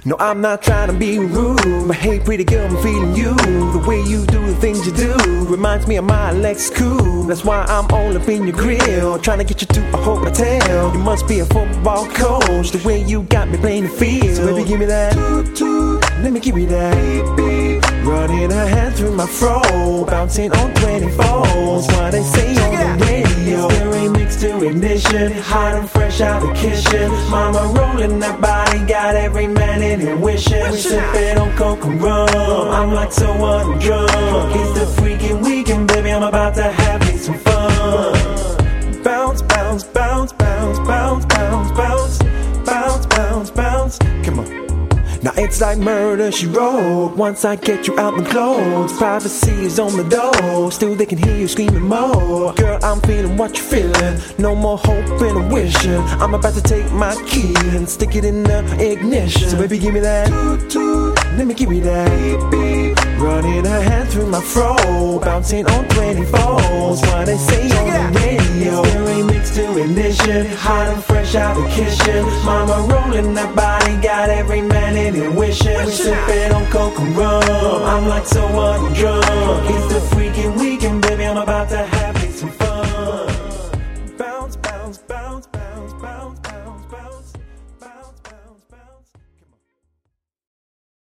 No, I'm not trying to be rude, but hey, pretty girl, I'm feeling you. The way you do the things you do reminds me of my Lex Coupe. That's why I'm all up in your grill, trying to get you to a hotel. You must be a football coach, the way you got me playing the field. So baby, give me that toot toot, let me give you that beep beep. Running her hand through my fro, bouncing on 24s. Why they say on the radio, there ain't mixed to ignition, hot and fresh out the kitchen. Mama rolling that body, got every man in here wishing. We sipping on coke and rum, I'm like so undrunk. It's the freaking weekend, baby, I'm about to have me some fun. Bounce, bounce, bounce, bounce, bounce, bounce, bounce, bounce, bounce, bounce. Come on. Now it's like murder, she wrote. Once I get you out my clothes, privacy is on the door. Still they can hear you screaming more. Girl, I'm feeling what you're feeling. No more hope and wishing. I'm about to take my key and stick it in the ignition. So baby, give me that toot toot, let me give you that beep beep. Running her hand through my fro, bouncing on 24s. Why they say on the radio, there ain't mixed to ignition, hot and fresh out the kitchen. Mama rolling that body, got every man in here wishing. We sipping on coke and rum, I'm like so undrunk. It's the freaking weekend, baby, I'm about to have me some fun.